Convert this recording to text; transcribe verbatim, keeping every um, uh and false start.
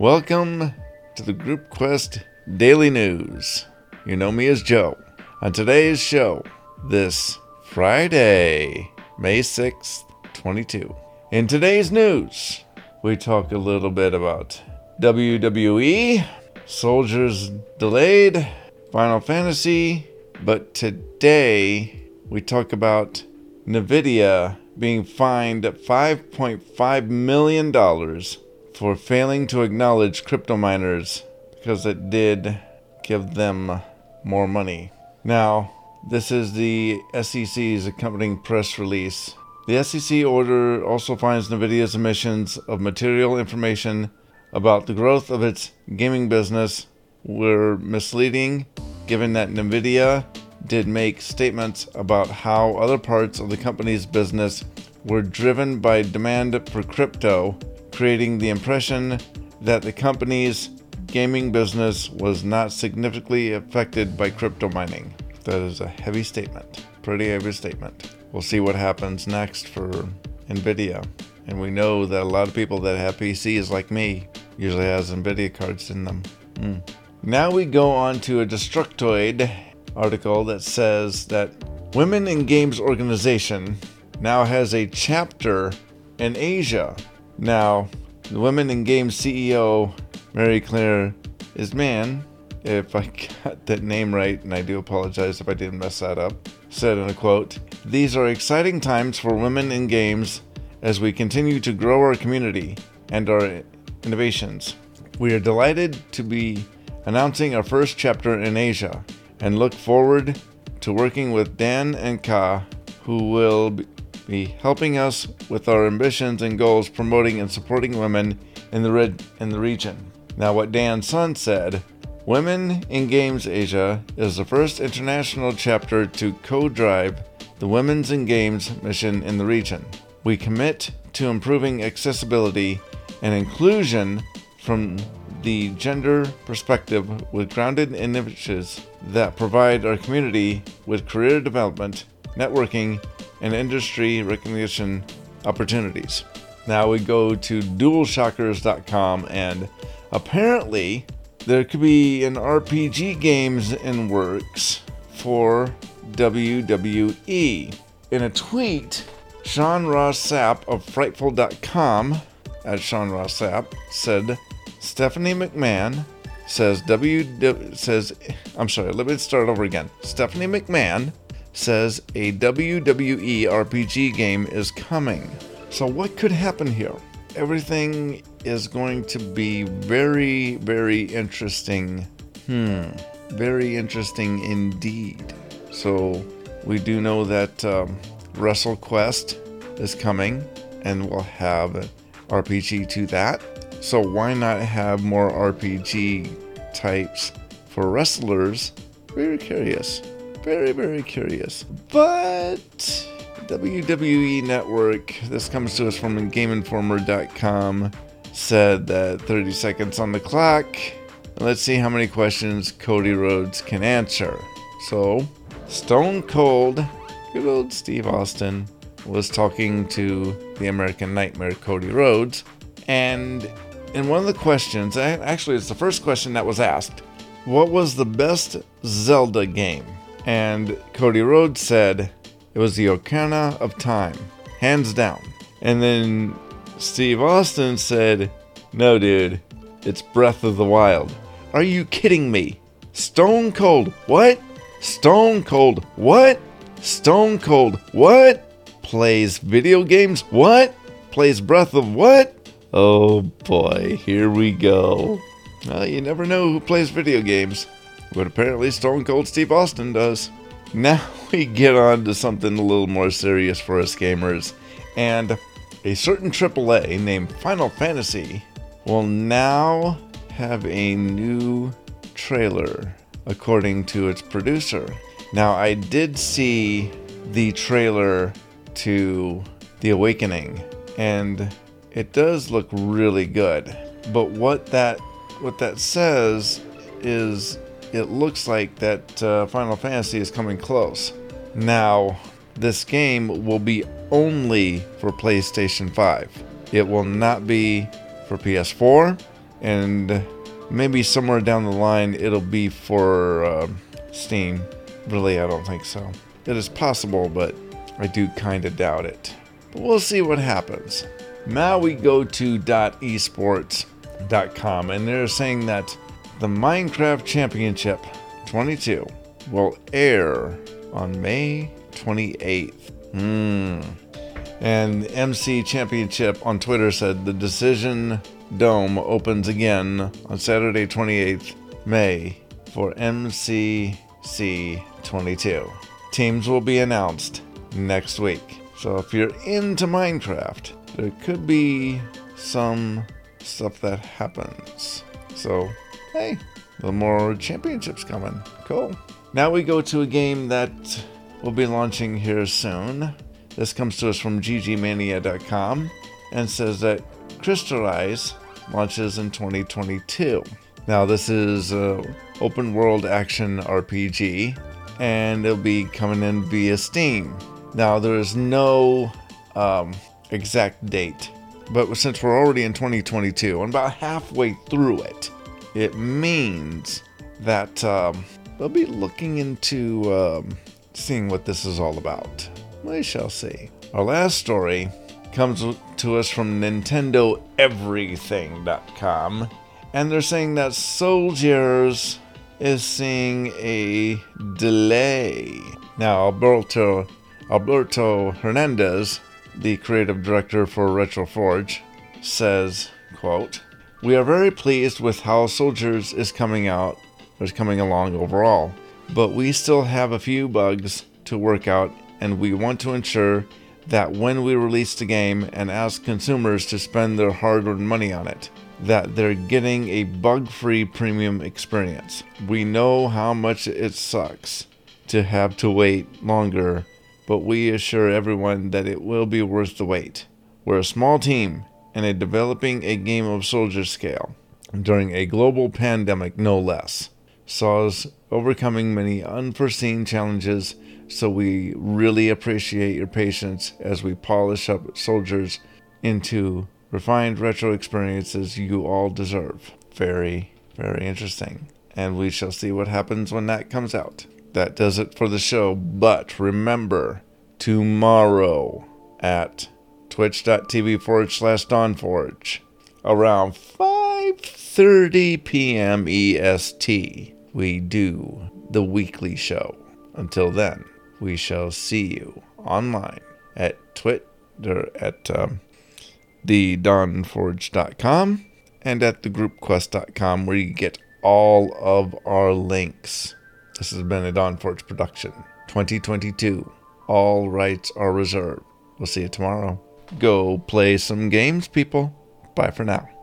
Welcome to the Group Quest Daily News. You know me as Joe. On today's show, this Friday, May sixth, twenty-two. In today's news, we talk a little bit about W W E, Soldiers Delayed, Final Fantasy, but today we talk about NVIDIA being fined five point five million dollars for failing to acknowledge crypto miners because it did give them more money. Now, this is the S E C's accompanying press release. The S E C order also finds NVIDIA's omissions of material information about the growth of its gaming business were misleading, given that NVIDIA did make statements about how other parts of the company's business were driven by demand for crypto, creating the impression that the company's gaming business was not significantly affected by crypto mining. That is a heavy statement. Pretty heavy statement. We'll see what happens next for NVIDIA. And we know that a lot of people that have P Cs like me usually has NVIDIA cards in them. Mm. Now we go on to a Destructoid article that says that Women in Games organization now has a chapter in Asia. Now, the Women in Games C E O, Mary Claire Isman, if I got that name right, and I do apologize if I didn't mess that up, said in a quote, "These are exciting times for women in games as we continue to grow our community and our innovations. We are delighted to be announcing our first chapter in Asia and look forward to working with Dan and Ka, who will be be helping us with our ambitions and goals, promoting and supporting women in the red in the region." Now, what Dan Sun said, Women in Games Asia is the first international chapter to co-drive the Women's in Games mission in the region. We commit to improving accessibility and inclusion from the gender perspective with grounded initiatives that provide our community with career development, networking, and industry recognition opportunities. Now we go to dual shockers dot com, and apparently there could be an R P G games in works for W W E. In a tweet, Sean Ross Sapp of Frightful dot com, at Sean Ross Sapp, said Stephanie McMahon says W W says I'm sorry, let me start over again. Stephanie McMahon says a W W E R P G game is coming. So what could happen here? Everything is going to be very, very interesting. Hmm. Very interesting indeed. So we do know that um, WrestleQuest is coming, and we'll have R P G to that. So why not have more R P G types for wrestlers? Very curious. Very, very curious. But W W E Network, this comes to us from Game Informer dot com, said that thirty seconds on the clock. Let's see how many questions Cody Rhodes can answer. So, Stone Cold, good old Steve Austin, was talking to the American Nightmare Cody Rhodes. And in one of the questions, actually it's the first question that was asked, what was the best Zelda game? And Cody Rhodes said it was the Ocarina of Time, hands down. And then Steve Austin said, no dude, it's Breath of the Wild. Are you kidding me? Stone Cold, what? Stone Cold, what? Stone Cold, what? Plays video games, what? Plays Breath of what? Oh boy, here we go. Well, you never know who plays video games. But apparently Stone Cold Steve Austin does. Now we get on to something a little more serious for us gamers. And a certain triple A named Final Fantasy will now have a new trailer, according to its producer. Now, I did see the trailer to The Awakening, and it does look really good. But what that what that says is it looks like that uh, Final Fantasy is coming close. Now, this game will be only for PlayStation five. It will not be for P S four. and maybe somewhere down the line it'll be for uh, Steam. Really, I don't think so. It is possible, but I do kind of doubt it. But we'll see what happens. Now we go to .esports dot com, and they're saying that the Minecraft Championship twenty-two will air on May twenty-eighth. Hmm. And M C Championship on Twitter said the Decision Dome opens again on Saturday, twenty-eighth May for M C C twenty-two. Teams will be announced next week. So if you're into Minecraft, there could be some stuff that happens. So, hey, the more championships coming. Cool. Now we go to a game that will be launching here soon. This comes to us from G G Mania dot com and says that Crystallize launches in twenty twenty-two. Now this is an open world action R P G, and it'll be coming in via Steam. Now there is no um, exact date, but since we're already in twenty twenty-two and about halfway through it, it means that um, they'll be looking into um, seeing what this is all about. We shall see. Our last story comes to us from Nintendo Everything dot com, and they're saying that Soldiers is seeing a delay. Now, Alberto, Alberto Hernandez, the creative director for RetroForge, says, quote, "We are very pleased with how Soldiers is coming out, is coming along overall, but we still have a few bugs to work out, and we want to ensure that when we release the game and ask consumers to spend their hard-earned money on it, that they're getting a bug-free premium experience. We know how much it sucks to have to wait longer, but we assure everyone that it will be worth the wait. We're a small team and a developing a game of Soldier scale during a global pandemic, no less. Saw us overcoming many unforeseen challenges, so we really appreciate your patience as we polish up Soldiers into refined retro experiences you all deserve." Very, very interesting. And we shall see what happens when that comes out. That does it for the show. But remember, tomorrow at twitch.tv forward slash DawnForge, around five thirty p.m. E S T, we do the weekly show. Until then, we shall see you online at Twitter, at um, the dawn forge dot com and at the group quest dot com, where you get all of our links. This has been a DawnForge production, twenty twenty-two. All rights are reserved. We'll see you tomorrow. Go play some games, people. Bye for now.